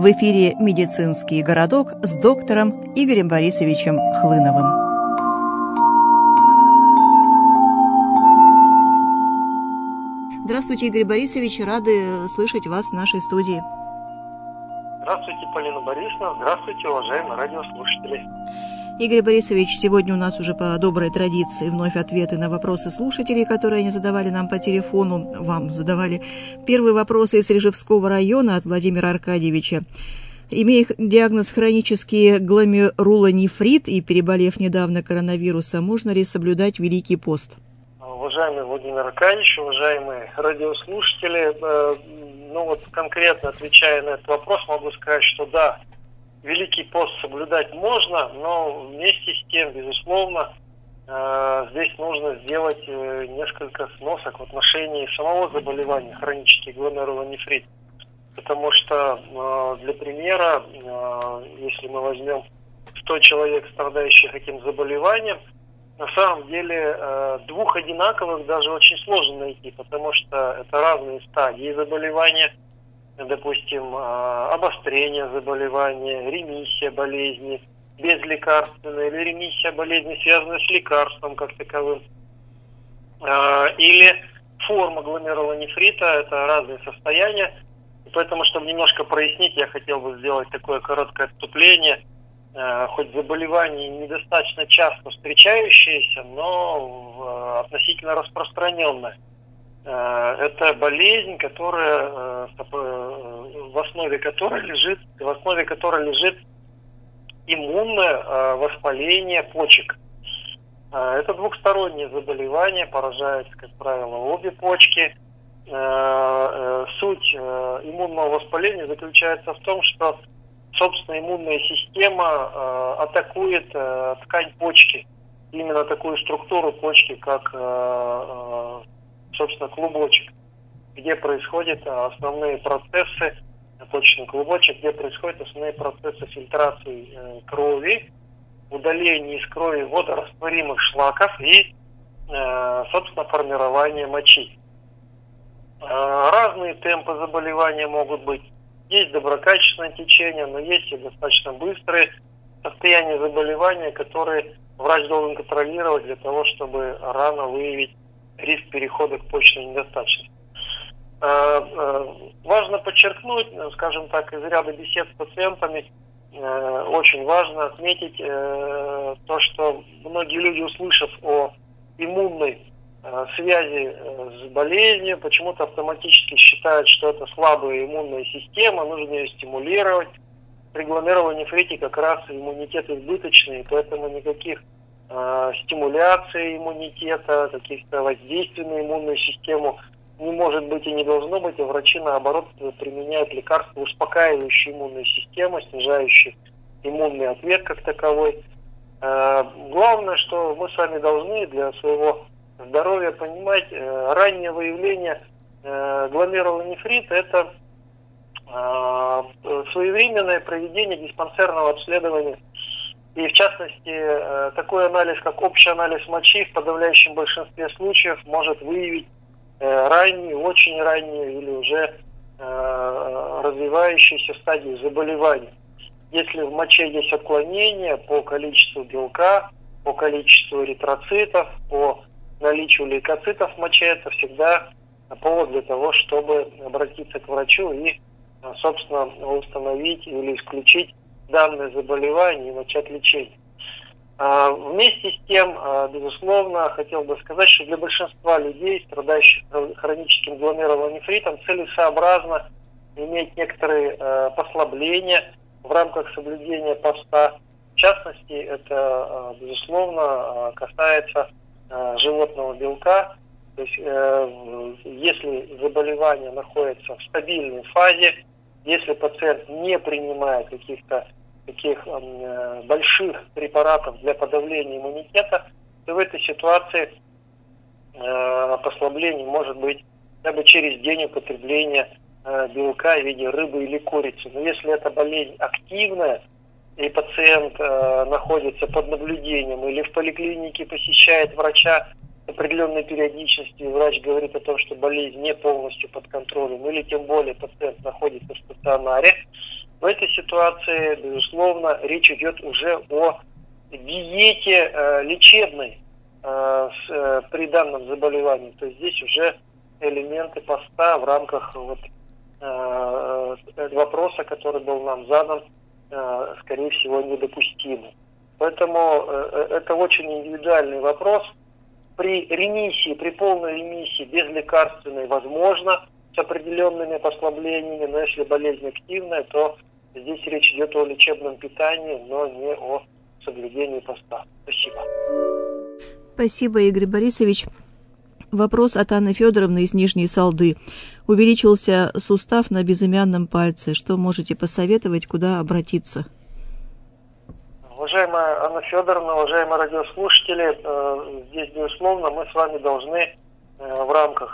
В эфире «Медицинский городок» с доктором Игорем Борисовичем Хлыновым. Здравствуйте, Игорь Борисович, рады слышать вас в нашей студии. Здравствуйте, Полина Борисовна. Здравствуйте, уважаемые радиослушатели. Игорь Борисович, сегодня у нас уже по доброй традиции вновь ответы на вопросы слушателей, которые они задавали нам по телефону. Вам задавали первые вопросы из Рижевского района от Владимира Аркадьевича. Имея диагноз хронический гломерулонефрит и переболев недавно коронавирусом, можно ли соблюдать Великий пост? Уважаемый Владимир Аркадьевич, уважаемые радиослушатели, конкретно отвечая на этот вопрос, могу сказать, что да, Великий пост соблюдать можно, но вместе с тем, безусловно, здесь нужно сделать несколько сносок в отношении самого заболевания хронический гломерулонефрит. Потому что, для примера, если мы возьмем 100 человек, страдающих этим заболеванием, на самом деле двух одинаковых даже очень сложно найти, потому что это разные стадии заболевания. Допустим, обострение заболевания, ремиссия болезни, безлекарственная или ремиссия болезни, связанная с лекарством как таковым. Или форма гломерулонефрита, это разные состояния. И поэтому, чтобы немножко прояснить, я хотел бы сделать такое короткое отступление. Хоть заболевание недостаточно часто встречающееся, но относительно распространенное. Это болезнь, которая в основе которой лежит иммунное воспаление почек. Это двухстороннее заболевание, поражает, как правило, обе почки. Суть иммунного воспаления заключается в том, что собственно иммунная система атакует ткань почки, именно такую структуру почки, как собственно, клубочек, где происходят основные процессы, почечный клубочек, где происходят основные процессы фильтрации крови, удаления из крови водорастворимых шлаков и, собственно, формирования мочи. Разные темпы заболевания могут быть. Есть доброкачественное течение, но есть и достаточно быстрые состояния заболевания, которые врач должен контролировать для того, чтобы рано выявить риск перехода к почечной недостаточности. Важно подчеркнуть, скажем так, из ряда бесед с пациентами, очень важно отметить то, что многие люди, услышав о иммунной связи с болезнью, почему-то автоматически считают, что это слабая иммунная система, нужно ее стимулировать. При гломерулонефрите как раз иммунитет избыточный, поэтому никаких стимуляции иммунитета, каких-то воздействий на иммунную систему не может быть и не должно быть, а врачи, наоборот, применяют лекарства, успокаивающие иммунную систему, снижающие иммунный ответ как таковой. Главное, что мы с вами должны для своего здоровья понимать, раннее выявление гломерулонефрита – это своевременное проведение диспансерного обследования. И в частности, такой анализ, как общий анализ мочи, в подавляющем большинстве случаев может выявить раннюю, очень раннюю или уже развивающуюся стадию заболевания. Если в моче есть отклонение по количеству белка, по количеству эритроцитов, по наличию лейкоцитов в моче, это всегда повод для того, чтобы обратиться к врачу и, собственно, установить или исключить данное заболевание и начать лечение. Вместе с тем, безусловно, хотел бы сказать, что для большинства людей, страдающих хроническим гломерулонефритом, целесообразно иметь некоторые послабления в рамках соблюдения поста. В частности, это, безусловно, касается животного белка. То есть, если заболевание находится в стабильной фазе, если пациент не принимает каких-то таких больших препаратов для подавления иммунитета, то в этой ситуации послабление может быть хотя бы через день употребления белка в виде рыбы или курицы. Но если эта болезнь активная, и пациент находится под наблюдением или в поликлинике посещает врача с определенной периодичностью, и врач говорит о том, что болезнь не полностью под контролем, или тем более пациент находится в стационаре, В этой ситуации, безусловно, речь идет уже о диете лечебной при данном заболевании. То есть здесь уже элементы поста в рамках вопроса, который был нам задан, скорее всего, недопустимы. Поэтому это очень индивидуальный вопрос. При ремиссии, при полной ремиссии безлекарственной возможно, с определенными послаблениями, но если болезнь активная, то здесь речь идет о лечебном питании, но не о соблюдении поста. Спасибо. Спасибо, Игорь Борисович. Вопрос от Анны Федоровны из Нижней Салды. Увеличился сустав на безымянном пальце. Что можете посоветовать, куда обратиться? Уважаемая Анна Федоровна, уважаемые радиослушатели, здесь, безусловно, мы с вами должны в рамках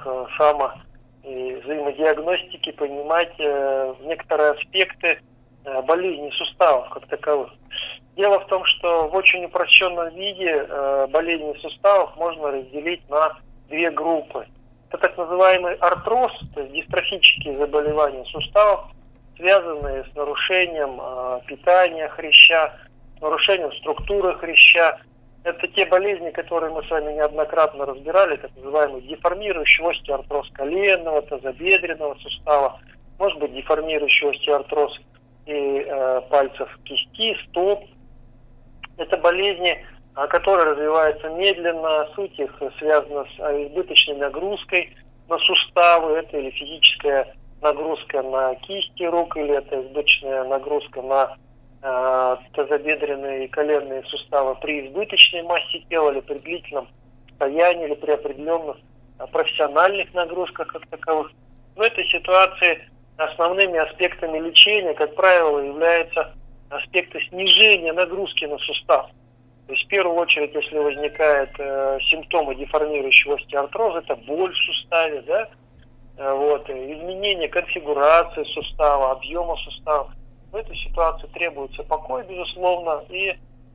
и взаимодиагностики понимать некоторые аспекты болезни суставов как таковых. Дело в том, что в очень упрощенном виде болезни суставов можно разделить на две группы. Это так называемый артроз, то есть дистрофические заболевания суставов, связанные с нарушением питания хряща, с нарушением структуры хряща. Это те болезни, которые мы с вами неоднократно разбирали, так называемый деформирующий остеоартроз коленного, тазобедренного сустава, может быть деформирующий остеоартроз и пальцев кисти, стоп. Это болезни, которые развиваются медленно, суть их связана с избыточной нагрузкой на суставы, это или физическая нагрузка на кисти рук, или это избыточная нагрузка на тазобедренные и коленные суставы при избыточной массе тела, или при длительном состоянии, или при определенных профессиональных нагрузках как таковых. В этой ситуации основными аспектами лечения, как правило, являются аспекты снижения нагрузки на сустав. То есть в первую очередь, если возникают симптомы деформирующего остеоартроза, это боль в суставе, да? Изменение конфигурации сустава, объема сустава. В этой ситуации требуется покой, безусловно, и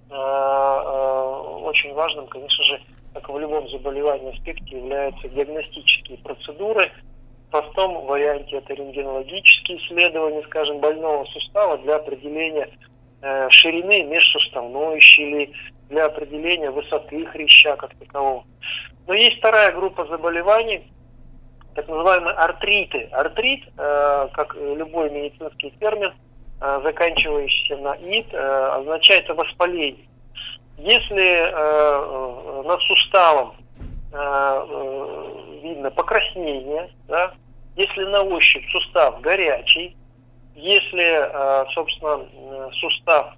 очень важным, конечно же, как и в любом заболевании аспекте, являются диагностические процедуры. В простом варианте это рентгенологические исследования, скажем, больного сустава для определения ширины межсуставной щели, для определения высоты хряща как такового. Но есть вторая группа заболеваний, так называемые артриты. Артрит, как любой медицинский термин, заканчивающийся на «ит», означает воспаление. Если над суставом видно покраснение, да, если на ощупь сустав горячий, если, собственно, сустав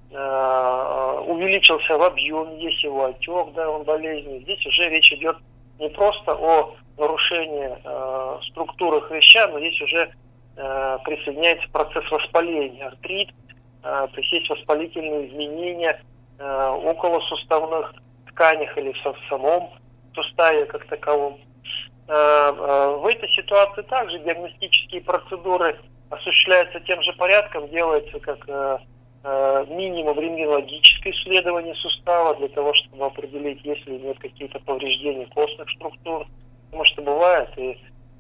увеличился в объеме, есть его отек, да, он болезненный, здесь уже речь идет не просто о нарушении структуры хряща, но здесь уже присоединяется процесс воспаления, артрит, то есть есть воспалительные изменения околосуставных тканях или в самом суставе как таковом. В этой ситуации также диагностические процедуры осуществляются тем же порядком, делается как минимум рентгенологическое исследование сустава для того, чтобы определить, есть ли нет какие-то повреждения костных структур, потому что бывает и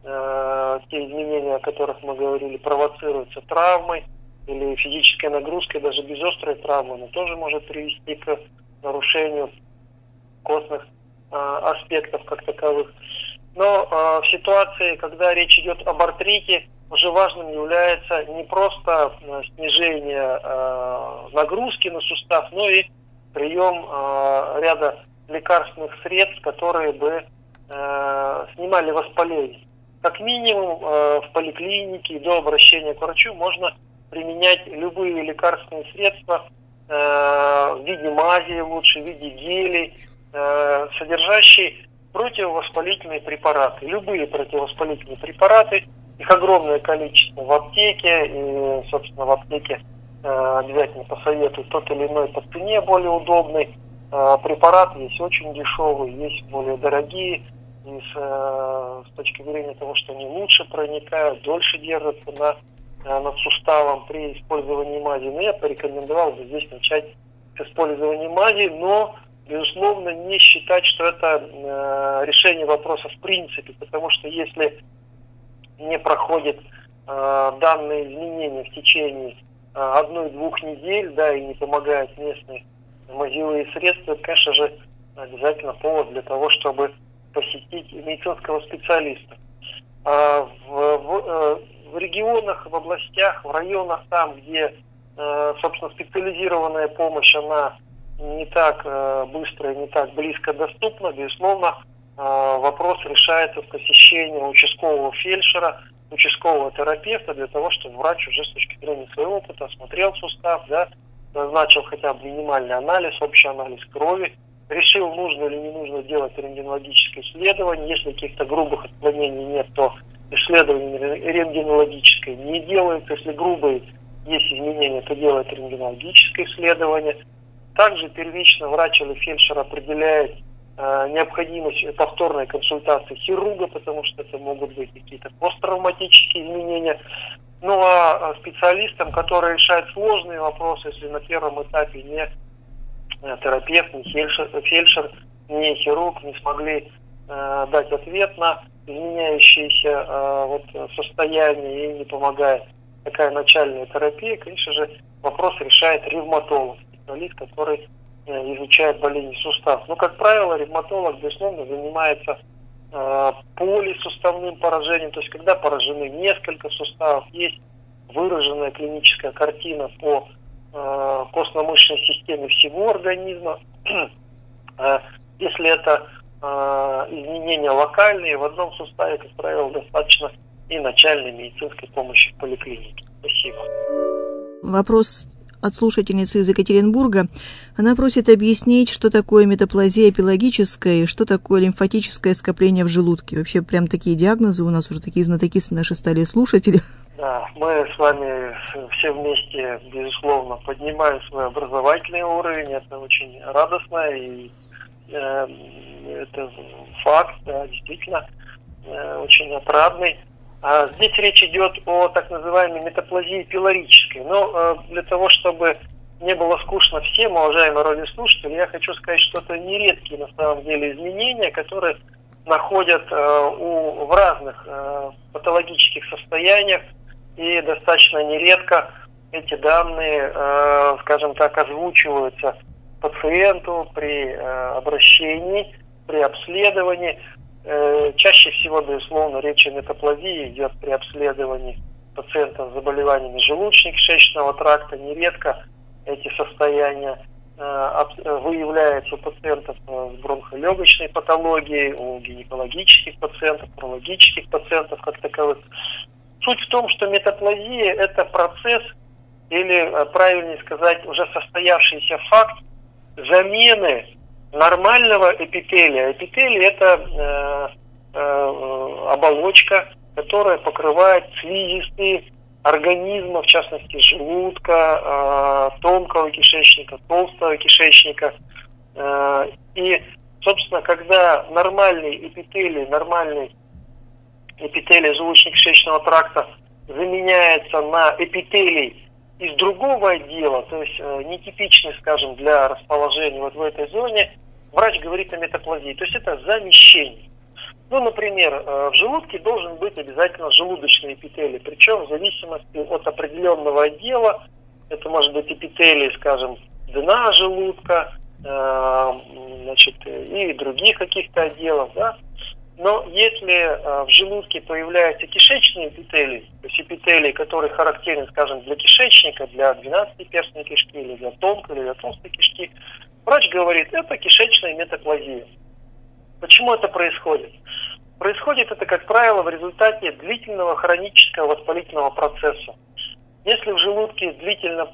те изменения, о которых мы говорили, провоцируются травмой или физической нагрузкой, даже без острой травмы, но тоже может привести к нарушению костных аспектов как таковых. Но в ситуации, когда речь идет об артрите, уже важным является не просто снижение нагрузки на сустав, но и прием ряда лекарственных средств, которые бы снимали воспаление. Как минимум в поликлинике и до обращения к врачу можно применять любые лекарственные средства в виде мази, лучше в виде гелей, содержащие противовоспалительные препараты. Любые противовоспалительные препараты, их огромное количество в аптеке, и, собственно, в аптеке обязательно посоветую тот или иной по цене более удобный препарат. Есть очень дешевые, есть более дорогие. И с точки зрения того, что они лучше проникают, дольше держатся над суставом при использовании мази. Но я порекомендовал бы здесь начать с использования мази, но, безусловно, не считать, что это решение вопроса в принципе, потому что если не проходит данные изменения в течение 1-2 недель, да, и не помогают местные мазевые средства, это, конечно же, обязательно повод для того, чтобы посетить медицинского специалиста. В регионах, в областях, в районах, там, где, собственно, специализированная помощь, она не так быстро и не так близко доступна, безусловно, вопрос решается с посещением участкового фельдшера, участкового терапевта, для того, чтобы врач уже с точки зрения своего опыта осмотрел сустав, да, назначил хотя бы минимальный анализ, общий анализ крови, решил, нужно или не нужно делать рентгенологическое исследование. Если каких-то грубых отклонений нет, то исследование рентгенологическое не делается. Если грубые есть изменения, то делает рентгенологическое исследование. Также первично врач или фельдшер определяет необходимость повторной консультации хирурга, потому что это могут быть какие-то посттравматические изменения. Ну а специалистам, которые решают сложные вопросы, если на первом этапе не терапевт, не фельдшер, не хирург не смогли дать ответ на изменяющееся состояние и не помогает такая начальная терапия, конечно же, вопрос решает ревматолог, специалист, который изучает болезни суставов. Но, как правило, ревматолог, безусловно, занимается полисуставным поражением, то есть когда поражены несколько суставов, есть выраженная клиническая картина по костно-мышечной системе всего организма. Если это изменения локальные в одном суставе, как правило, достаточно и начальной медицинской помощи в поликлинике. Спасибо. Вопрос от слушательницы из Екатеринбурга. Она просит объяснить, что такое метаплазия эпилогическая и что такое лимфатическое скопление в желудке. Вообще, прям такие диагнозы у нас уже, такие знатоки наши стали слушатели. Да, мы с вами все вместе, безусловно, поднимаем свой образовательный уровень. Это очень радостно, и это факт, да, действительно, очень отрадный. Здесь речь идет о так называемой метаплазии пилорической. Но для того, чтобы не было скучно всем, уважаемые радиослушатели, я хочу сказать, что это нередкие на самом деле изменения, которые находят в разных патологических состояниях, и достаточно нередко эти данные, скажем так, озвучиваются пациенту при обращении, при обследовании. Чаще всего, безусловно, речь о метаплазии идет при обследовании пациентов с заболеваниями желудочно-кишечного тракта. Нередко эти состояния выявляются у пациентов с бронхолегочной патологией, у гинекологических пациентов, урологических пациентов как таковых. Суть в том, что метаплазия – это процесс, или, правильнее сказать, уже состоявшийся факт замены нормального эпителия. Эпителий – это оболочка, которая покрывает слизистые организма, в частности желудка, тонкого кишечника, толстого кишечника. И, собственно, когда нормальный эпителий желудочно-кишечного тракта заменяется на эпителий из другого отдела, то есть нетипичный, скажем, для расположения вот в этой зоне, врач говорит о метаплазии. То есть это замещение. Ну, например, в желудке должен быть обязательно желудочный эпителий, причем в зависимости от определенного отдела, это может быть эпителий, скажем, дна желудка, и других каких-то отделов, да. Но если в желудке появляется кишечный эпителий, то есть эпителий, который характерен, скажем, для кишечника, для 12-перстной кишки или для тонкой или для толстой кишки, врач говорит, это кишечная метаплазия. Почему это происходит? Происходит это, как правило, в результате длительного хронического воспалительного процесса. Если в желудке длительно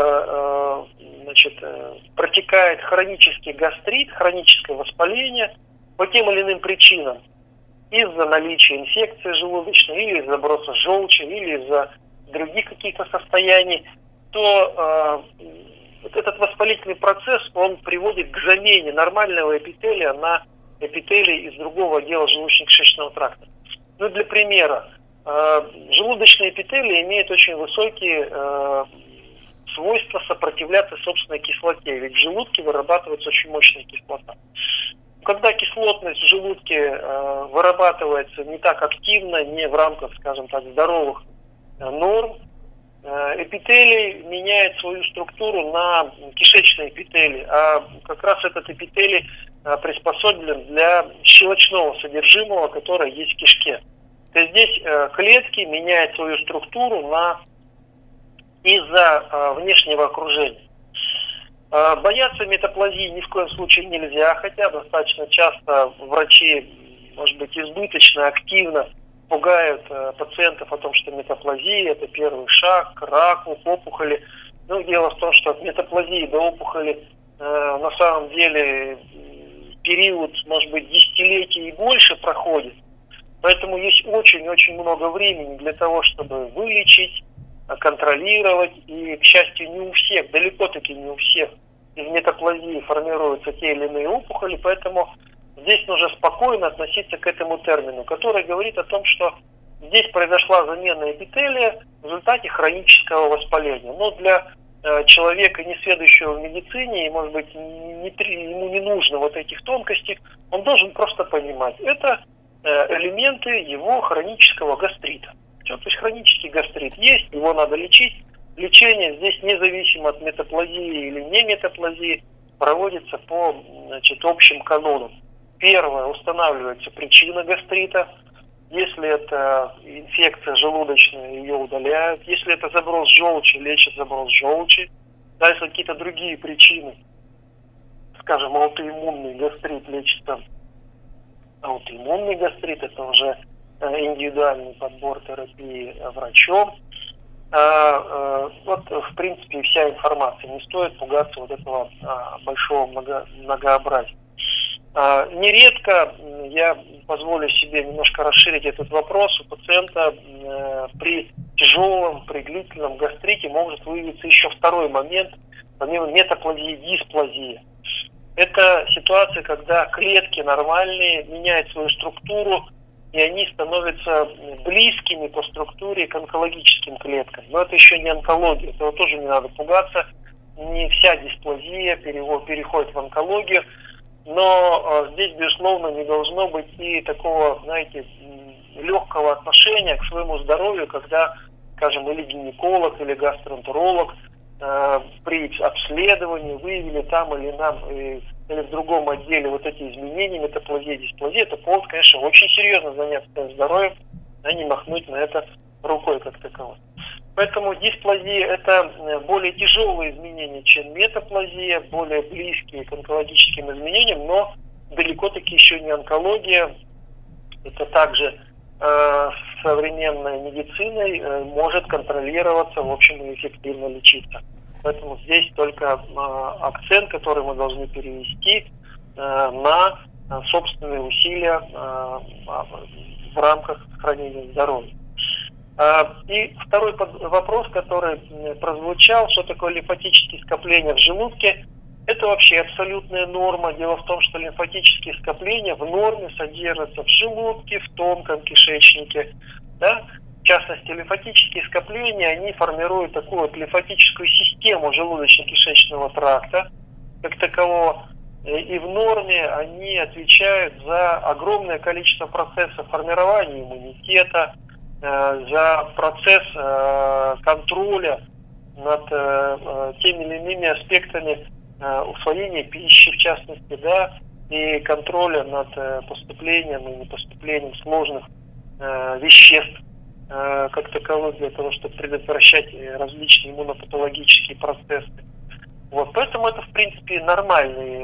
протекает хронический гастрит, хроническое воспаление по тем или иным причинам, из-за наличия инфекции желудочной, или из-за сброса желчи, или из-за других каких-то состояний, то этот воспалительный процесс, он приводит к замене нормального эпителия на эпителий из другого отдела желудочно-кишечного тракта. Ну, для примера, желудочный эпителий имеет очень высокие свойства сопротивляться собственной кислоте, ведь в желудке вырабатывается очень мощная кислота. Когда кислотность в желудке вырабатывается не так активно, не в рамках, скажем так, здоровых норм, эпителий меняет свою структуру на кишечный эпителий, а как раз этот эпителий приспособлен для щелочного содержимого, которое есть в кишке. То есть здесь клетки меняют свою структуру из-за внешнего окружения. Бояться метаплазии ни в коем случае нельзя, хотя достаточно часто врачи, может быть, избыточно, активно пугают пациентов о том, что метаплазия – это первый шаг к раку, к опухоли. Но дело в том, что от метаплазии до опухоли на самом деле период, может быть, десятилетий и больше проходит. Поэтому есть очень-очень много времени для того, чтобы вылечить, контролировать. И, к счастью, не у всех, далеко-таки не у всех из метаплазии формируются те или иные опухоли, поэтому здесь нужно спокойно относиться к этому термину, который говорит о том, что здесь произошла замена эпителия в результате хронического воспаления. Но для человека, не сведущего в медицине, и, может быть, ему не нужно вот этих тонкостей, он должен просто понимать, это элементы его хронического гастрита. То есть хронический гастрит есть, его надо лечить. Лечение здесь независимо от метаплазии или не метаплазии проводится по общим канонам. Первое, устанавливается причина гастрита. Если это инфекция желудочная, ее удаляют. Если это заброс желчи, лечат заброс желчи. Да, если какие-то другие причины, скажем, аутоиммунный гастрит, лечится аутоиммунный гастрит, это уже индивидуальный подбор терапии врачом. Вот, в принципе, вся информация. Не стоит пугаться вот этого большого многообразия. Нередко я позволю себе немножко расширить этот вопрос. У пациента при тяжелом, при длительном гастрите может выявиться еще второй момент, помимо метаплазии, дисплазия. Это ситуация, когда клетки нормальные меняют свою структуру, и они становятся близкими по структуре к онкологическим клеткам. Но это еще не онкология, этого тоже не надо пугаться. Не вся дисплазия переходит в онкологию, но здесь, безусловно, не должно быть и такого, знаете, легкого отношения к своему здоровью, когда, скажем, или гинеколог, или гастроэнтеролог при обследовании выявили там или в другом отделе вот эти изменения, метаплазия, дисплазия. Это повод, конечно, очень серьезно заняться своим здоровьем, а не махнуть на это рукой как таковой. Поэтому дисплазия – это более тяжелые изменения, чем метаплазия, более близкие к онкологическим изменениям, но далеко-таки еще не онкология. Это также современной медициной может контролироваться, в общем, и эффективно лечиться. Поэтому здесь только акцент, который мы должны перевести на собственные усилия в рамках сохранения здоровья. И второй вопрос, который прозвучал, что такое лимфатические скопления в желудке, это вообще абсолютная норма. Дело в том, что лимфатические скопления в норме содержатся в желудке, в тонком кишечнике. Да? В частности, лимфатические скопления, они формируют такую вот лимфатическую систему желудочно-кишечного тракта, как такового. И в норме они отвечают за огромное количество процессов формирования иммунитета, за процесс контроля над теми или иными аспектами усвоения пищи, в частности, да, и контроля над поступлением и непоступлением сложных веществ как таковых, для того, чтобы предотвращать различные иммунопатологические процессы. Вот, поэтому это, в принципе, нормальный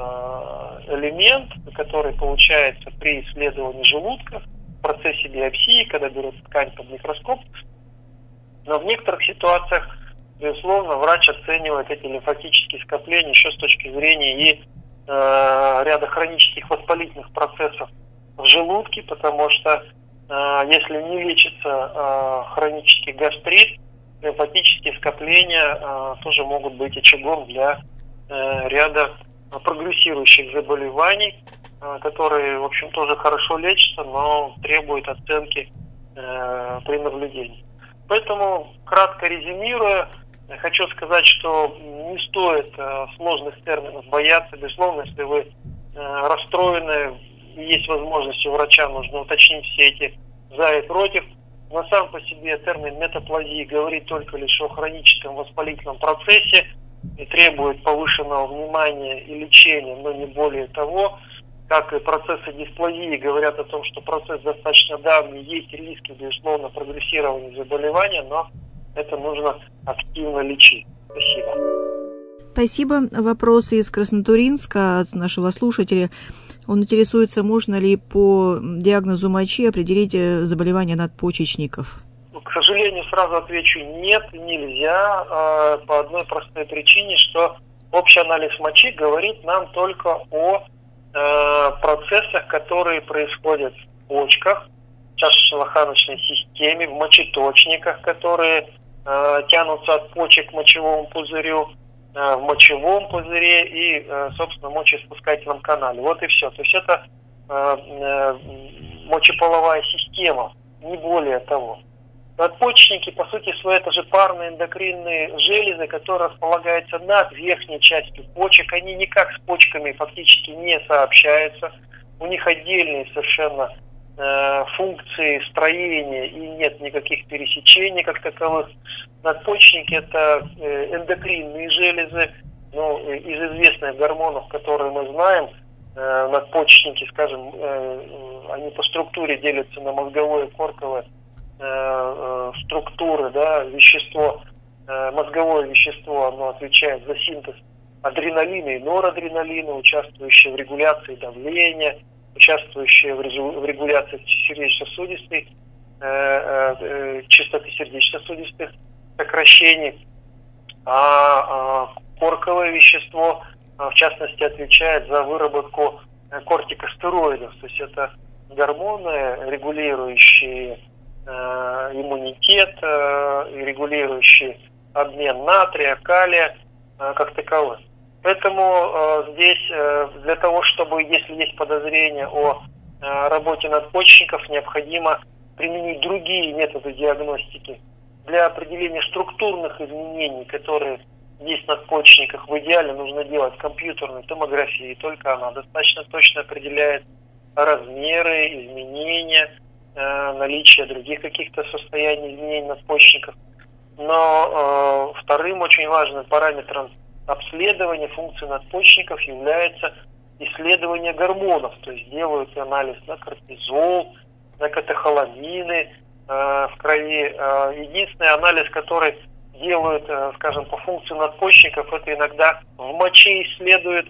элемент, который получается при исследовании желудка, в процессе биопсии, когда берут ткань под микроскоп. Но в некоторых ситуациях, безусловно, врач оценивает эти лимфатические скопления еще с точки зрения и ряда хронических воспалительных процессов в желудке, потому что если не лечится хронический гастрит, лимфатические скопления тоже могут быть очагом для ряда прогрессирующих заболеваний, которые, в общем, тоже хорошо лечатся, но требуют оценки при наблюдении. Поэтому, кратко резюмируя, хочу сказать, что не стоит сложных терминов бояться. Безусловно, если вы расстроены, есть возможность у врача, нужно уточнить все эти за и против. Но сам по себе термин метаплазии говорит только лишь о хроническом воспалительном процессе и требует повышенного внимания и лечения, но не более того. Как и процессы дисплазии говорят о том, что процесс достаточно давний, есть риски, безусловно, прогрессирования заболевания, но это нужно активно лечить. Спасибо. Спасибо. Вопрос из Краснотуринска от нашего слушателя. Он интересуется, можно ли по диагнозу мочи определить заболевание надпочечников. К сожалению, сразу отвечу: нет, нельзя, по одной простой причине, что общий анализ мочи говорит нам только о процессах, которые происходят в почках, в чашечно-лоханочной системе, в мочеточниках, которые тянутся от почек к мочевому пузырю, в мочевом пузыре и, собственно, мочеиспускательном канале. Вот и все. То есть это мочеполовая система, не более того. Надпочечники, по сути своей, это же парные эндокринные железы, которые располагаются над верхней частью почек. Они никак с почками фактически не сообщаются. У них отдельные совершенно функции строения и нет никаких пересечений как таковых. Надпочечники – это эндокринные железы. Из известных гормонов, которые мы знаем, надпочечники, скажем, они по структуре делятся на мозговое и корковое структуры, да, вещество, мозговое вещество, оно отвечает за синтез адреналина и норадреналина, участвующее в регуляции давления, участвующее в регуляции сердечно-сосудистой, частоты сердечно-сосудистых сокращений, а корковое вещество, в частности, отвечает за выработку кортикостероидов, то есть это гормоны, регулирующие иммунитет, регулирующий обмен натрия, калия как таковых. Поэтому здесь для того, чтобы, если есть подозрение о работе надпочечников, необходимо применить другие методы диагностики. Для определения структурных изменений, которые есть в надпочечниках, в идеале нужно делать компьютерную томографию, и только она достаточно точно определяет размеры, изменения, наличие других каких-то состояний изменений надпочечников. Но вторым очень важным параметром обследования функции надпочечников является исследование гормонов. То есть делают анализ на кортизол, на катехоламины в крови. Единственный анализ, который делают, скажем, по функции надпочечников, это иногда в моче исследуют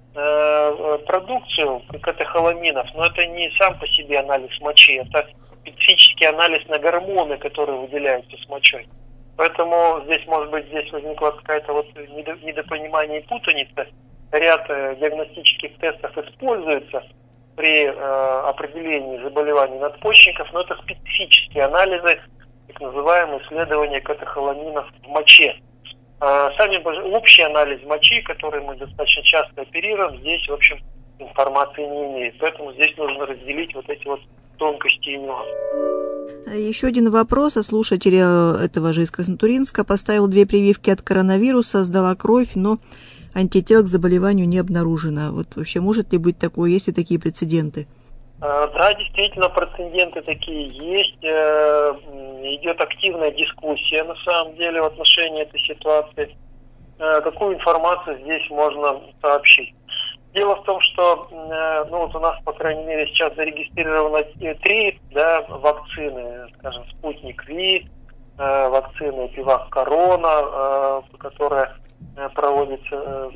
продукцию катехоламинов, но это не сам по себе анализ мочи, это специфический анализ на гормоны, которые выделяются с мочой. Поэтому здесь, может быть, возникла какая-то вот недопонимание и путаница. Ряд диагностических тестов используется при определении заболеваний надпочечников, но это специфические анализы, так называемые исследования катехоламинов в моче. Сами общий анализ мочи, который мы достаточно часто оперируем, здесь, в общем, информации не имеет. Поэтому здесь нужно разделить вот эти вот тонкости и нюансы. Еще один вопрос от слушателя этого же из Краснотуринска. Поставил 2 прививки от коронавируса, сдала кровь, но антител к заболеванию не обнаружено. Вот вообще может ли быть такое, есть ли такие прецеденты? Да, действительно, прецеденты такие есть. Идет активная дискуссия, на самом деле, в отношении этой ситуации. Какую информацию здесь можно сообщить? Дело в том, что у нас, по крайней мере, сейчас зарегистрировано 3 вакцины, скажем, Спутник Ви, вакцина Пивак Корона, которая проводится,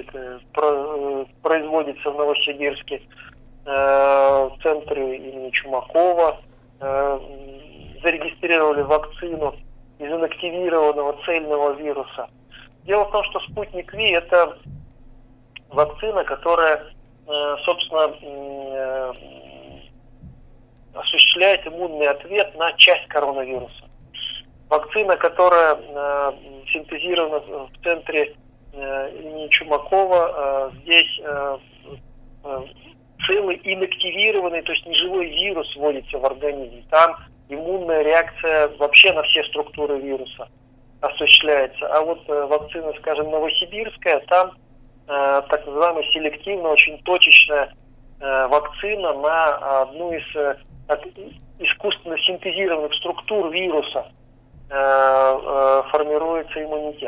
производится в Новосибирске, в центре имени Чумакова. Зарегистрировали вакцину из инактивированного цельного вируса. Дело в том, что Спутник Ви – это вакцина, которая, собственно, осуществляет иммунный ответ на часть коронавируса. Вакцина, которая синтезирована в центре имени Чумакова, здесь целый инактивированный, то есть неживой вирус вводится в организм. Там иммунная реакция вообще на все структуры вируса осуществляется. А вот вакцина, скажем, новосибирская, там так называемая селективная, очень точечная вакцина на одну из искусственно синтезированных структур вируса формируется иммунитет.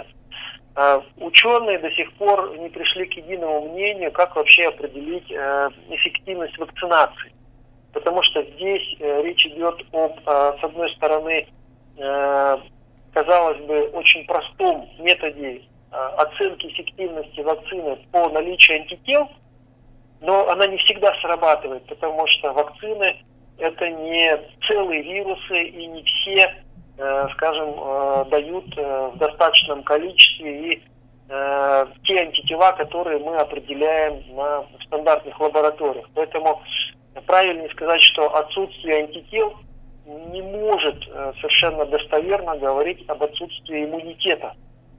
Ученые до сих пор не пришли к единому мнению, как вообще определить эффективность вакцинации. Потому что здесь речь идет об, с одной стороны, казалось бы, очень простом методе оценки эффективности вакцины по наличию антител, но она не всегда срабатывает, потому что вакцины – это не целые вирусы и не все, скажем, дают в достаточном количестве и те антитела, которые мы определяем в стандартных лабораториях. Поэтому правильнее сказать, что отсутствие антител не может совершенно достоверно говорить об отсутствии иммунитета.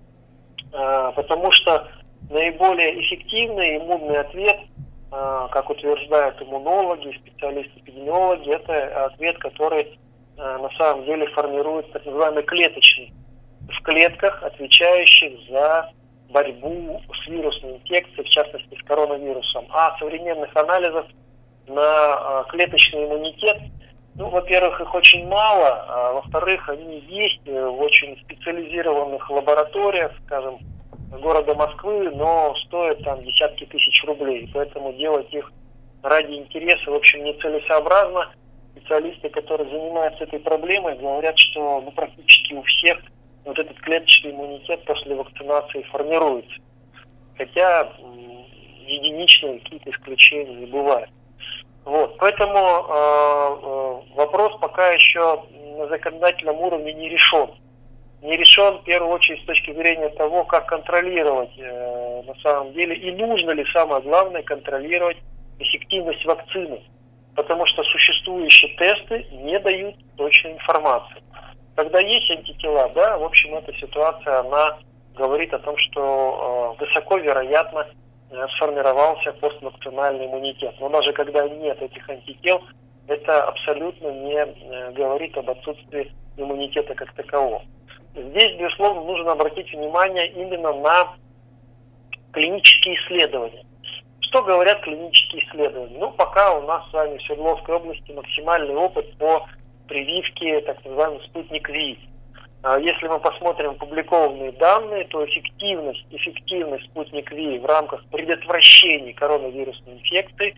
Потому что наиболее эффективный иммунный ответ, как утверждают иммунологи, специалисты-эпидемиологи, это ответ, который на самом деле формирует так называемый клеточный, в клетках, отвечающих за борьбу с вирусной инфекцией, в частности с коронавирусом. А современных анализов на клеточный иммунитет, во-первых, их очень мало, а во-вторых, они есть в очень специализированных лабораториях, скажем, города Москвы, но стоят там десятки тысяч рублей. Поэтому делать их ради интереса, в общем, нецелесообразно. Специалисты, которые занимаются этой проблемой, говорят, что практически у всех вот этот клеточный иммунитет после вакцинации формируется. Хотя единичные какие-то исключения не бывают. Вот. Поэтому вопрос пока еще на законодательном уровне не решен. Не решен в первую очередь с точки зрения того, как контролировать на самом деле, и нужно ли, самое главное, контролировать эффективность вакцины. Потому что существующие тесты не дают точной информации. Когда есть антитела, да, в общем, эта ситуация, она говорит о том, что высоко вероятно сформировался поствакцинальный иммунитет. Но даже когда нет этих антител, это абсолютно не говорит об отсутствии иммунитета как такового. Здесь, безусловно, нужно обратить внимание именно на клинические исследования. Что говорят клинические исследования? Пока у нас с вами в Свердловской области максимальный опыт по прививке так называемый спутник ВИ. Если мы посмотрим опубликованные данные, то эффективность спутник ВИ в рамках предотвращения коронавирусной инфекции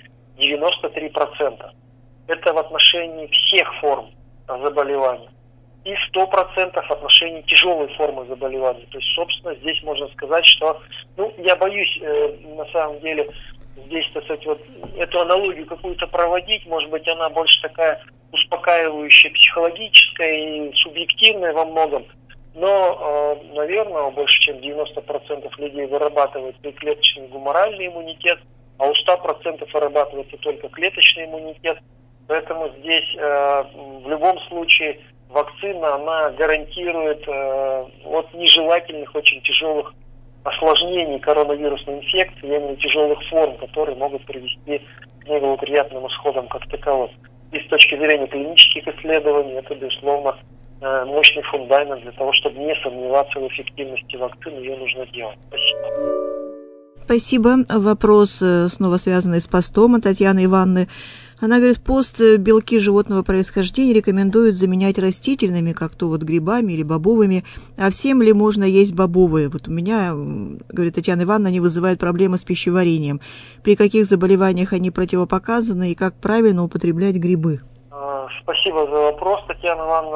93%. Это в отношении всех форм заболевания. И 100% в отношении тяжелой формы заболевания. То есть, собственно, здесь можно сказать, что, я боюсь, на самом деле, здесь, так сказать, вот эту аналогию какую-то проводить, может быть, она больше такая успокаивающая, психологическая и субъективная во многом, но, наверное, больше чем 90% людей вырабатывает клеточный гуморальный иммунитет, а у 100% вырабатывается только клеточный иммунитет, поэтому здесь в любом случае вакцина, она гарантирует от нежелательных, очень тяжелых осложнений коронавирусной инфекции, именно тяжелых форм, которые могут привести к неблагоприятным исходам как таковым. И с точки зрения клинических исследований, это, безусловно, мощный фундамент для того, чтобы не сомневаться в эффективности вакцины, ее нужно делать. Спасибо. Спасибо. Вопрос, снова связанный с постом, от Татьяны Ивановны. Она говорит, пост белки животного происхождения рекомендуют заменять растительными, как то грибами или бобовыми. А всем ли можно есть бобовые? У меня, говорит Татьяна Ивановна, они вызывают проблемы с пищеварением. При каких заболеваниях они противопоказаны и как правильно употреблять грибы? Спасибо за вопрос, Татьяна Ивановна,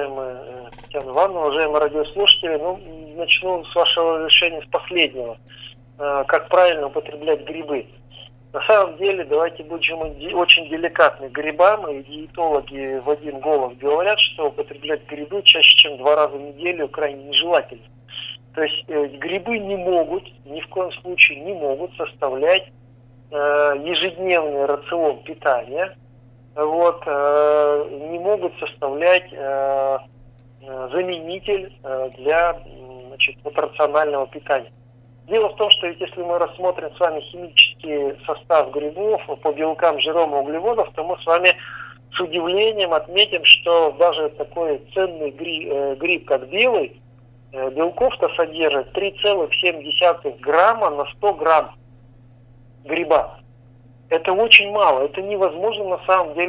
уважаемые радиослушатели. Начну с вашего разрешения с последнего. Как правильно употреблять грибы? На самом деле, давайте будем очень деликатны к грибам, и диетологи в один голос говорят, что употреблять грибы чаще, чем 2 раза в неделю, крайне нежелательно. То есть грибы ни в коем случае не могут составлять ежедневный рацион питания, не могут составлять заменитель для рационального питания. Дело в том, что если мы рассмотрим с вами химический состав грибов по белкам, жирам и углеводов, то мы с вами с удивлением отметим, что даже такой ценный гриб, как белый, белков-то содержит 3,7 грамма на 100 грамм гриба. Это очень мало. Это невозможно на самом деле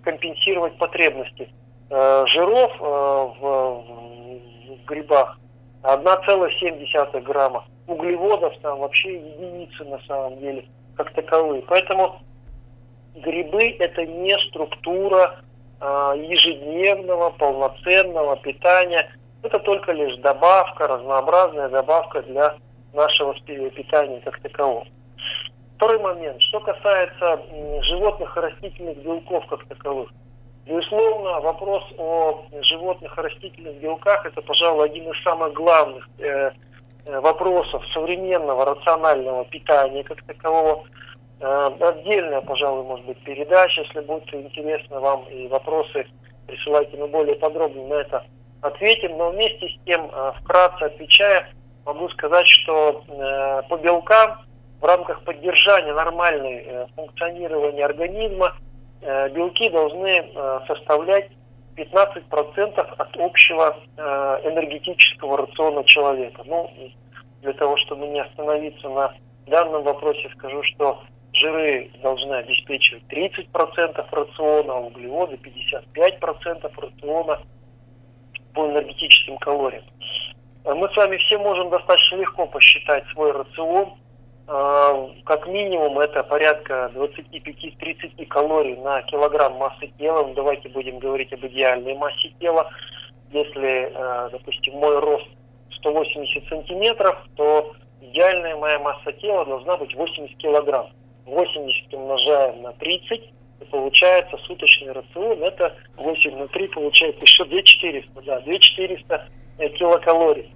компенсировать потребности жиров в грибах 1,7 грамма, углеводов там вообще единицы на самом деле как таковые. Поэтому грибы это не структура ежедневного полноценного питания, это только лишь добавка, разнообразная добавка для нашего питания как такового. Второй момент, что касается животных и растительных белков как таковых. Безусловно, вопрос о животных и растительных белках это, пожалуй, один из самых главных вопросов современного рационального питания как такового. Отдельная, пожалуй, может быть, передача, если будет интересно вам и вопросы, присылайте, мы более подробно на это ответим. Но вместе с тем, вкратце отвечая, могу сказать, что по белкам в рамках поддержания нормального функционирования организма белки должны составлять 15% от общего энергетического рациона человека. Ну, для того, чтобы не остановиться на данном вопросе, скажу, что жиры должны обеспечивать 30% рациона, а углеводы 55% рациона по энергетическим калориям. Мы с вами все можем достаточно легко посчитать свой рацион. Как минимум это порядка 25-30 калорий на килограмм массы тела. Ну, давайте будем говорить об идеальной массе тела. Если, допустим, мой рост 180 сантиметров, то идеальная моя масса тела должна быть 80 килограмм. 80 умножаем на 30, и получается суточный рацион, это 8 на 3, получается еще 2400, да, 2400 килокалорий.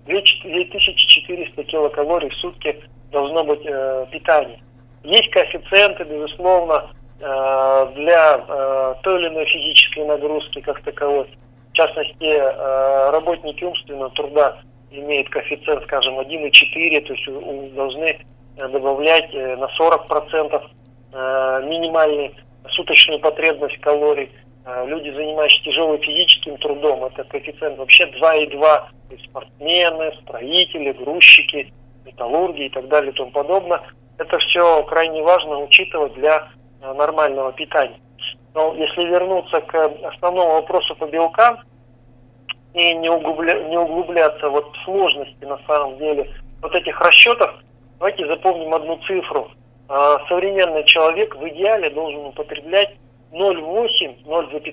2400 килокалорий в сутки должно быть питание. Есть коэффициенты, безусловно, для той или иной физической нагрузки как таковой. В частности, работники умственного труда имеют коэффициент, скажем, 1,4, то есть должны добавлять на 40% минимальную суточную потребность калорий. Люди, занимающиеся тяжелым физическим трудом, это коэффициент вообще 2,2. То есть спортсмены, строители, грузчики, металлурги и так далее и тому подобное. Это все крайне важно учитывать для нормального питания. Но если вернуться к основному вопросу по белкам и не углубляться вот в сложности на самом деле вот этих расчетов, давайте запомним одну цифру. Современный человек в идеале должен употреблять 0,8-1,0,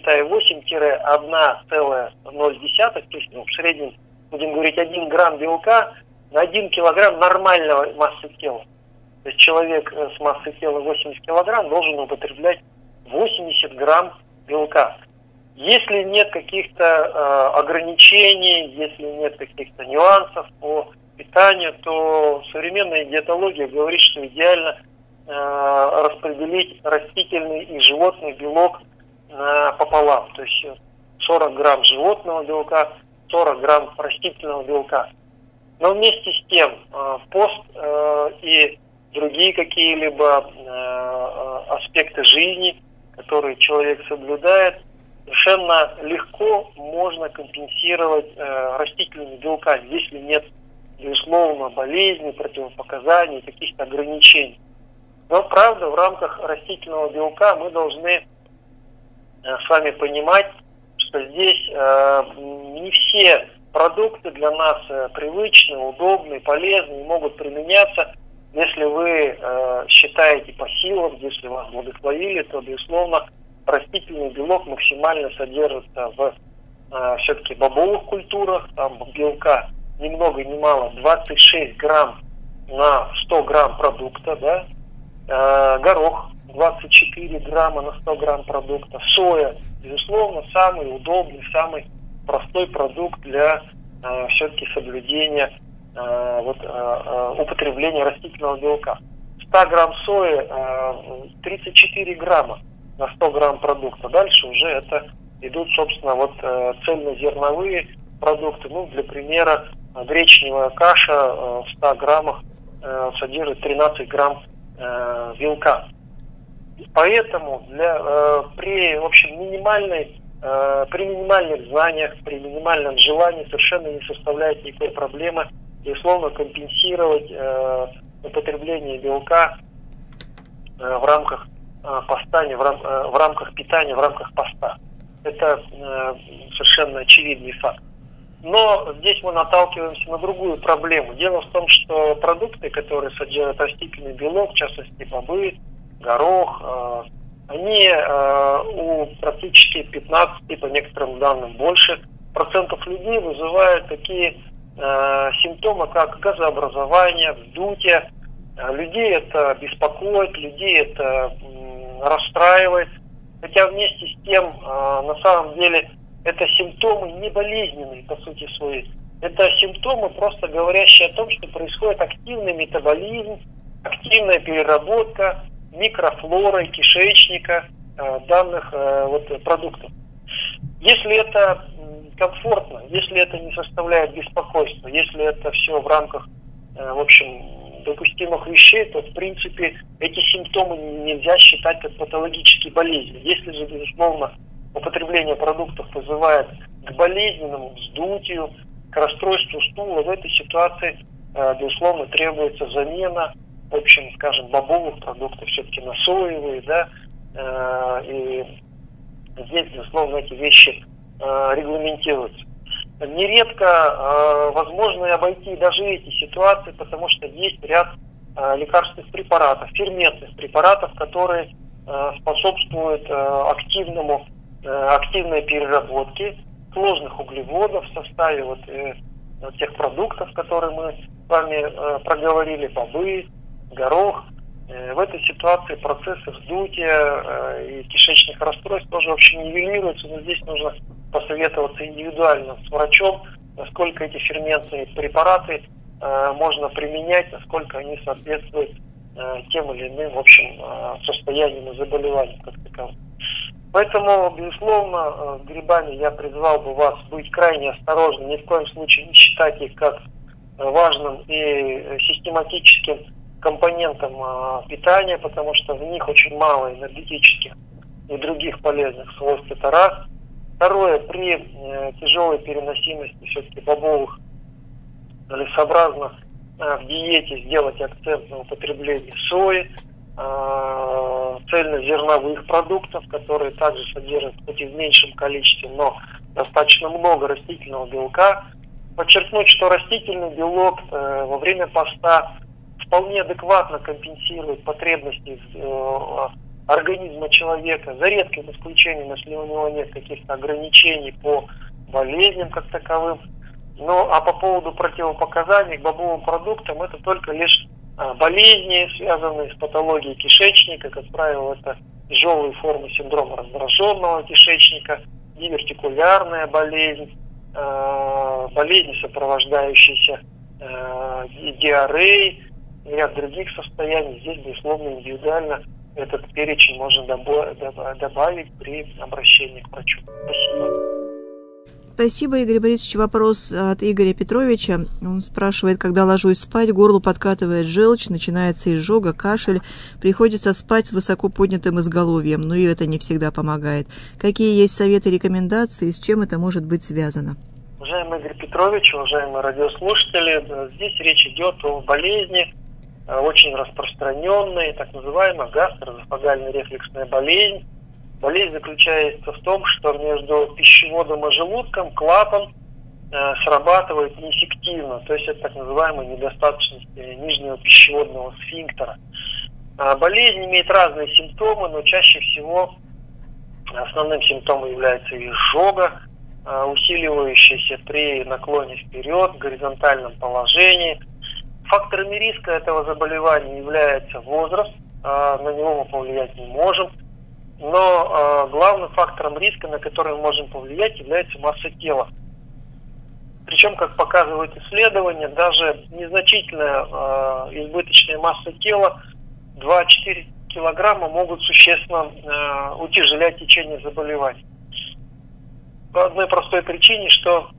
то есть в среднем, будем говорить, 1 грамм белка на 1 килограмм нормальной массы тела. То есть человек с массой тела 80 килограмм должен употреблять 80 грамм белка. Если нет каких-то ограничений, если нет каких-то нюансов по питанию, то современная диетология говорит, что идеально распределить растительный и животный белок пополам. То есть 40 грамм животного белка, 40 грамм растительного белка. Но вместе с тем пост и другие какие-либо аспекты жизни, которые человек соблюдает, совершенно легко можно компенсировать растительными белками, если нет, безусловно, болезней, противопоказаний, каких-то ограничений. Но, правда, в рамках растительного белка мы должны с вами понимать, что здесь не все продукты для нас привычны, удобны, полезны и могут применяться. Если вы считаете по силам, если вас благословили, то, безусловно, растительный белок максимально содержится в все-таки бобовых культурах. Там белка ни много ни мало 26 грамм на 100 грамм продукта, да? Горох 24 грамма на 100 грамм продукта. Соя, безусловно, самый удобный, самый простой продукт для все-таки соблюдения употребления растительного белка. 100 грамм сои 34 грамма на 100 грамм продукта. Дальше уже это идут, собственно, цельнозерновые продукты. Ну, для примера, гречневая каша в 100 граммах содержит 13 грамм белка. Поэтому при минимальных знаниях, при минимальном желании совершенно не составляет никакой проблемы, безусловно, компенсировать употребление белка в рамках в рамках питания, в рамках поста. Это совершенно очевидный факт. Но здесь мы наталкиваемся на другую проблему. Дело в том, что продукты, которые содержат растительный белок, в частности бобы, горох, они у практически 15, по некоторым данным больше, процентов людей вызывают такие симптомы, как газообразование, вздутие. Людей это беспокоит, людей это расстраивает. Хотя вместе с тем, на самом деле, это симптомы не болезненные, по сути своей. Это симптомы, просто говорящие о том, что происходит активный метаболизм, активная переработка микрофлоры кишечника данных продуктов. Если это комфортно, если это не составляет беспокойства, если это все в рамках, допустимых вещей, то, в принципе, эти симптомы нельзя считать как патологические болезни. Если же, безусловно, употребление продуктов вызывает к болезненному вздутию, к расстройству стула, в этой ситуации, безусловно, требуется замена, бобовых продуктов все-таки на соевые, и здесь, безусловно, эти вещи регламентируются. Нередко возможно и обойти даже эти ситуации, потому что есть ряд лекарственных препаратов, ферментных препаратов, которые способствуют активной переработке сложных углеводов в составе тех продуктов, которые мы с вами проговорили, бобы, горох. В этой ситуации процессы вздутия и кишечных расстройств тоже, нивелируются, но здесь нужно посоветоваться индивидуально с врачом, насколько эти ферментные препараты можно применять, насколько они соответствуют тем или иным, состояниям и заболеваниям как таковым. Поэтому, безусловно, с грибами я призвал бы вас быть крайне осторожным, ни в коем случае не считать их как важным и систематическим компонентом питания, потому что в них очень мало энергетических и других полезных свойств. Это раз. Второе, при тяжелой переносимости все-таки бобовых целесообразно в диете сделать акцент на употребление сои, цельнозерновых продуктов, которые также содержат, хоть и в меньшем количестве, но достаточно много растительного белка. Подчеркнуть, что растительный белок во время поста вполне адекватно компенсирует потребности организма человека, за редким исключением, если у него нет каких-то ограничений по болезням как таковым. А по поводу противопоказаний к бобовым продуктам, это только лишь болезни, связанные с патологией кишечника, как правило, это тяжелые формы синдрома раздраженного кишечника, дивертикулярная болезнь, болезни, сопровождающиеся диареей, и ряд других состояний. Здесь, безусловно, индивидуально этот перечень можно добавить при обращении к врачу. Спасибо. Спасибо, Игорь Борисович. Вопрос от Игоря Петровича. Он спрашивает: когда ложусь спать, горло подкатывает желчь, начинается изжога, кашель, приходится спать с высоко поднятым изголовьем, но и это не всегда помогает. Какие есть советы и рекомендации, с чем это может быть связано? Уважаемый Игорь Петрович, уважаемые радиослушатели, здесь речь идет о болезни, очень распространенной, так называемая гастроэзофагальная рефлюксная болезнь. Болезнь заключается в том, что между пищеводом и желудком клапан срабатывает неэффективно, то есть это так называемая недостаточность нижнего пищеводного сфинктера. Болезнь имеет разные симптомы, но чаще всего основным симптомом является изжога, усиливающаяся при наклоне вперед, в горизонтальном положении. Факторами риска этого заболевания является возраст, на него мы повлиять не можем. Но главным фактором риска, на который мы можем повлиять, является масса тела. Причем, как показывают исследования, даже незначительная избыточная масса тела 2-4 килограмма могут существенно утяжелять течение заболеваний. По одной простой причине, что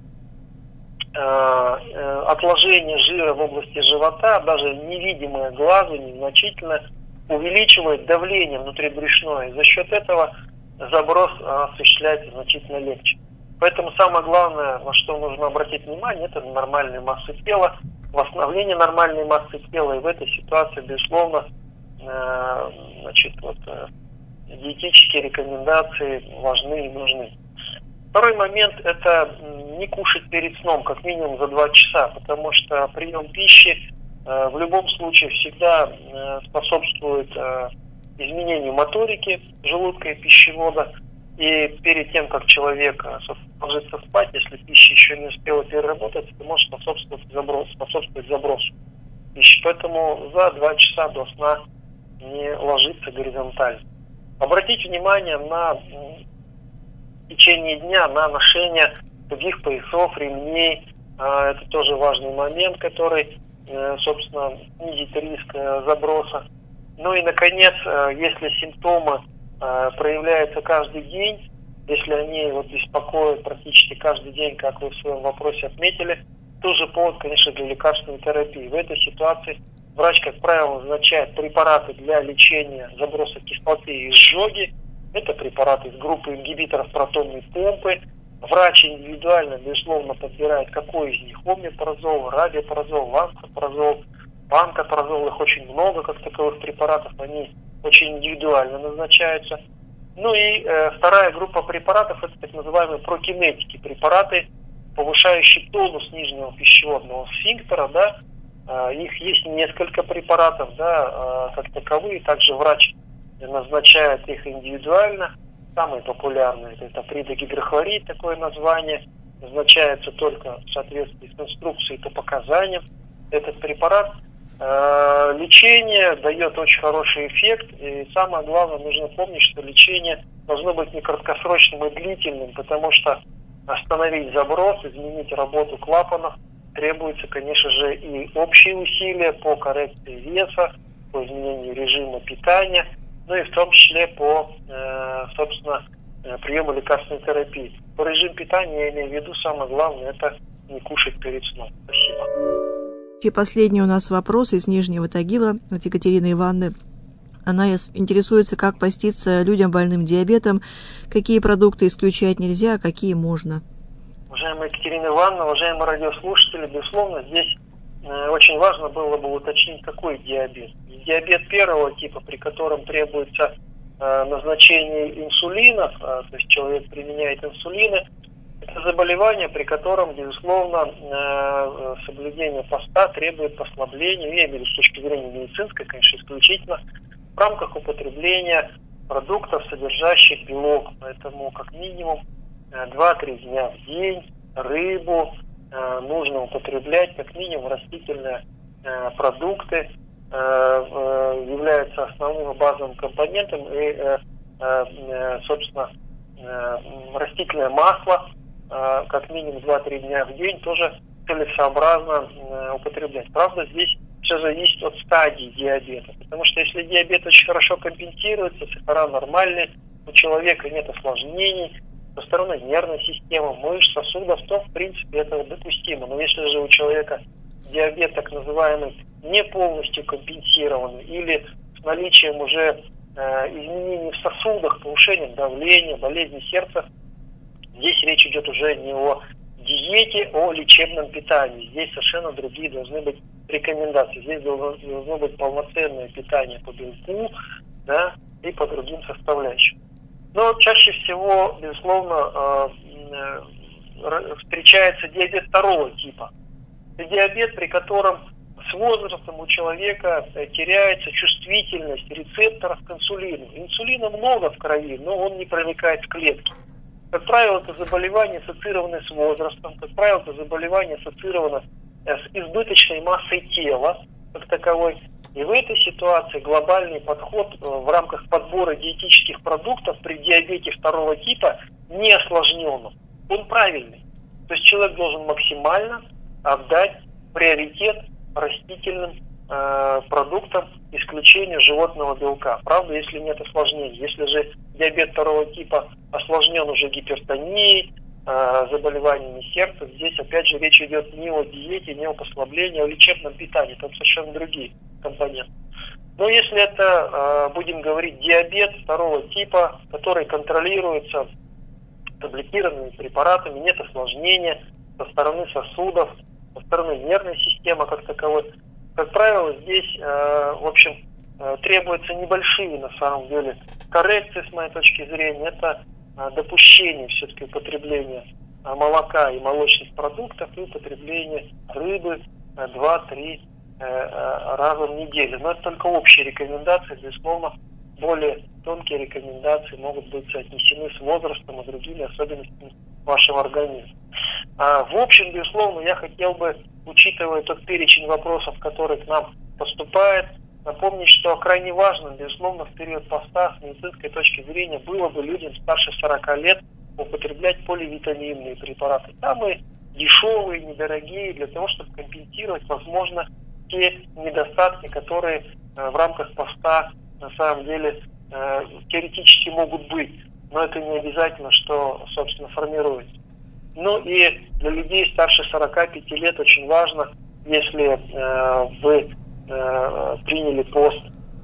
отложение жира в области живота, даже невидимое глазу, незначительно, увеличивает давление внутрибрюшное. И за счет этого заброс осуществляется значительно легче. Поэтому самое главное, на что нужно обратить внимание, это нормальная масса тела, восстановление нормальной массы тела. И в этой ситуации, безусловно, диетические рекомендации важны и нужны. Второй момент – это не кушать перед сном, как минимум за 2 часа, потому что прием пищи в любом случае всегда способствует изменению моторики желудка и пищевода. И перед тем, как человек ложится спать, если пища еще не успела переработать, это может способствовать забросу пищи. Поэтому за 2 часа до сна не ложиться горизонтально. Обратите внимание на в течение дня на ношение тугих поясов, ремней. Это тоже важный момент, который, собственно, снизит риск заброса. Ну и, наконец, если симптомы проявляются каждый день, если они беспокоят практически каждый день, как вы в своем вопросе отметили, тоже повод, конечно, для лекарственной терапии. В этой ситуации врач, как правило, назначает препараты для лечения заброса кислоты и изжоги. Это препараты из группы ингибиторов протонной помпы. Врач индивидуально, безусловно, подбирает, какой из них: омепразол, рабипрозол, лансопразол, пантопразол. Их очень много, как таковых препаратов, они очень индивидуально назначаются. Ну и вторая группа препаратов – это так называемые прокинетики, препараты, повышающие тонус нижнего пищеводного сфинктера, да. Их есть несколько препаратов, да, как таковые. Также врач назначает их индивидуально. Самые популярные – это придогидрохлорид, такое название. Назначается только в соответствии с инструкцией по показаниям. Этот препарат лечение дает очень хороший эффект. И самое главное, нужно помнить, что лечение должно быть не краткосрочным и длительным, потому что остановить заброс, изменить работу клапанов требуется, конечно же, и общие усилия по коррекции веса, по изменению режима питания, ну и в том числе по, собственно, приему лекарственной терапии. По режиму питания я имею в виду, самое главное, это не кушать перед сном. Спасибо. И последний у нас вопрос из Нижнего Тагила от Екатерины Ивановны. Она интересуется, как поститься людям больным диабетом, какие продукты исключать нельзя, а какие можно. Уважаемая Екатерина Ивановна, уважаемые радиослушатели, безусловно, здесь очень важно было бы уточнить, какой диабет. Диабет первого типа, при котором требуется назначение инсулинов, то есть человек применяет инсулины, это заболевание, при котором, безусловно, соблюдение поста требует послабления, я имею в виду с точки зрения медицинской, конечно, исключительно в рамках употребления продуктов, содержащих белок. Поэтому, как минимум, 2-3 дня в день рыбу нужно употреблять, как минимум растительные продукты являются основным базовым компонентом, и, собственно, растительное масло как минимум 2-3 дня в день тоже целесообразно употреблять. Правда, здесь все зависит от стадии диабета, потому что если диабет очень хорошо компенсируется, сахара нормальные, у человека нет осложнений со стороны нервной системы, мышц, сосудов, то в принципе это допустимо. Но если же у человека диабет так называемый не полностью компенсированный или с наличием уже изменений в сосудах, повышением давления, болезни сердца, здесь речь идет уже не о диете, о лечебном питании. Здесь совершенно другие должны быть рекомендации. Здесь должно быть полноценное питание по белку, да, и по другим составляющим. Но чаще всего, безусловно, встречается диабет второго типа. Это диабет, при котором с возрастом у человека теряется чувствительность рецепторов к инсулину. Инсулина много в крови, но он не проникает в клетки. Как правило, это заболевание ассоциировано с возрастом, как правило, это заболевание ассоциировано с избыточной массой тела, как таковой. И в этой ситуации глобальный подход в рамках подбора диетических продуктов при диабете второго типа не осложненным. Он правильный. То есть человек должен максимально отдать приоритет растительным продуктам, исключению животного белка. Правда, если нет осложнений. Если же диабет второго типа осложнен уже гипертонией, заболеваниями сердца, здесь опять же речь идет не о диете, не о послаблении, а о лечебном питании. Там совершенно другие компоненты. Но если это, будем говорить, диабет второго типа, который контролируется таблетированными препаратами, нет осложнения со стороны сосудов, со стороны нервной системы как таковой, как правило, здесь, в общем, требуются небольшие, на самом деле, коррекции, с моей точки зрения. Это допущение все-таки употребления молока и молочных продуктов и употребление рыбы 2-3 раза в неделю. Но это только общие рекомендации, безусловно, более тонкие рекомендации могут быть соотнесены с возрастом и другими особенностями вашего организма. В общем, безусловно, я хотел бы, учитывая тот перечень вопросов, который к нам поступает, напомнить, что крайне важно, безусловно, в период поста с медицинской точки зрения было бы людям старше 40 лет употреблять поливитаминные препараты. Самые дешевые, недорогие, для того, чтобы компенсировать, возможно, те недостатки, которые в рамках поста на самом деле теоретически могут быть. Но это не обязательно, что, собственно, формируется. Ну и для людей старше 45 лет очень важно, если вы приняли пост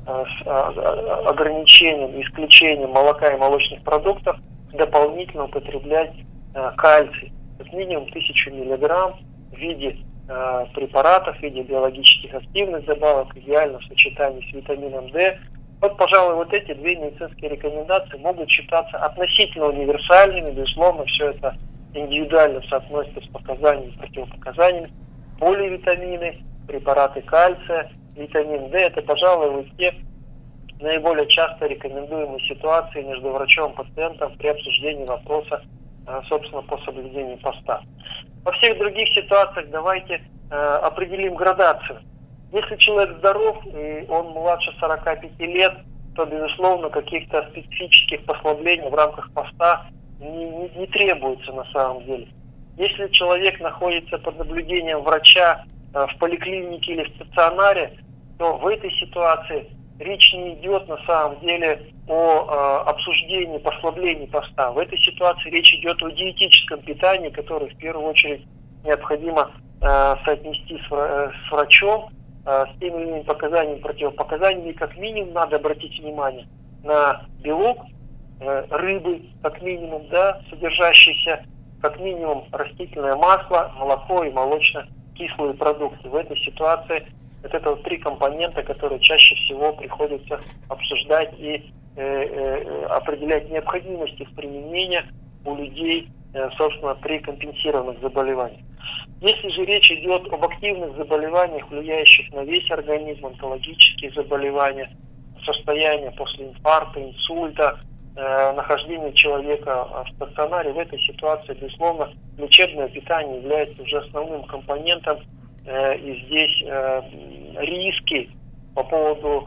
с ограничением, исключением молока и молочных продуктов, дополнительно употреблять кальций, как минимум 1000 мг в виде препаратов, в виде биологических активных добавок, идеально в сочетании с витамином D. Вот, пожалуй, вот эти две медицинские рекомендации могут считаться относительно универсальными. Безусловно, все это индивидуально соотносится с показаниями, противопоказаниями. Поливитамины, препараты кальция, витамин D – это, пожалуй, вот те наиболее часто рекомендуемые ситуации между врачом и пациентом при обсуждении вопроса, собственно, по соблюдению поста. Во всех других ситуациях давайте определим градацию. Если человек здоров и он младше 45 лет, то, безусловно, каких-то специфических послаблений в рамках поста не требуется на самом деле. Если человек находится под наблюдением врача в поликлинике или в стационаре, то в этой ситуации речь не идет на самом деле о обсуждении послаблений поста. В этой ситуации речь идет о диетическом питании, которое в первую очередь необходимо соотнести с врачом, с теми или иными показаниями, противопоказаниями. И как минимум надо обратить внимание на белок рыбы, как минимум, да, содержащийся, как минимум растительное масло, молоко и молочно-кислые продукты. В этой ситуации вот это вот три компонента, которые чаще всего приходится обсуждать и определять необходимость их применения у людей, собственно, при компенсированных заболеваниях. Если же речь идет об активных заболеваниях, влияющих на весь организм, онкологические заболевания, состояние после инфаркта, инсульта, нахождение человека в стационаре, в этой ситуации, безусловно, лечебное питание является уже основным компонентом, и здесь риски по поводу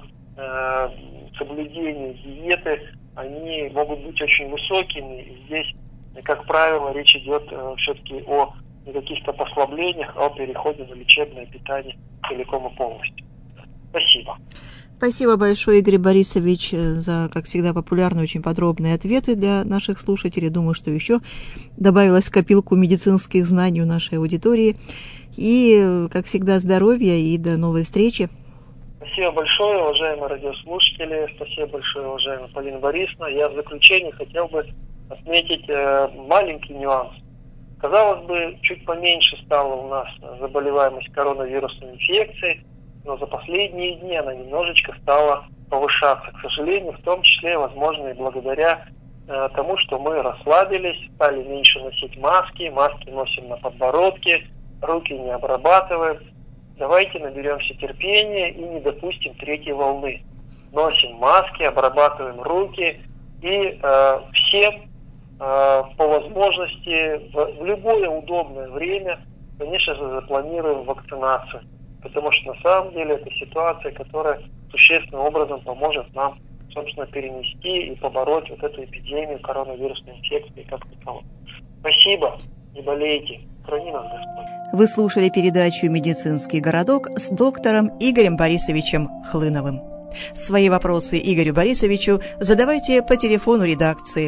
соблюдения диеты, они могут быть очень высокими, и здесь, как правило, речь идет все-таки о не каких-то послаблениях, а о переходе на лечебное питание целиком и полностью. Спасибо. Спасибо большое, Игорь Борисович, за, как всегда, популярные, очень подробные ответы для наших слушателей. Думаю, что еще добавилось в копилку медицинских знаний у нашей аудитории. И, как всегда, здоровья и до новой встречи. Спасибо большое, уважаемые радиослушатели. Спасибо большое, уважаемая Полина Борисовна. Я в заключение хотел бы отметить маленький нюанс. Казалось бы, чуть поменьше стала у нас заболеваемость коронавирусной инфекцией, но за последние дни она немножечко стала повышаться. К сожалению, в том числе, возможно, и благодаря тому, что мы расслабились, стали меньше носить маски носим на подбородке, руки не обрабатываем. Давайте наберемся терпения и не допустим третьей волны. Носим маски, обрабатываем руки и всем по возможности в любое удобное время, конечно же, запланируем вакцинацию. Потому что на самом деле это ситуация, которая существенным образом поможет нам, собственно, перенести и побороть вот эту эпидемию коронавирусной инфекции как таковой. Спасибо, не болейте, храни нас Господь. Вы слушали передачу «Медицинский городок» с доктором Игорем Борисовичем Хлыновым. Свои вопросы Игорю Борисовичу задавайте по телефону редакции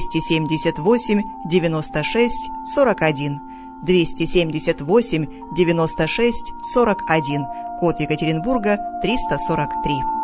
278 96 41, 278 96 41, код Екатеринбурга 343.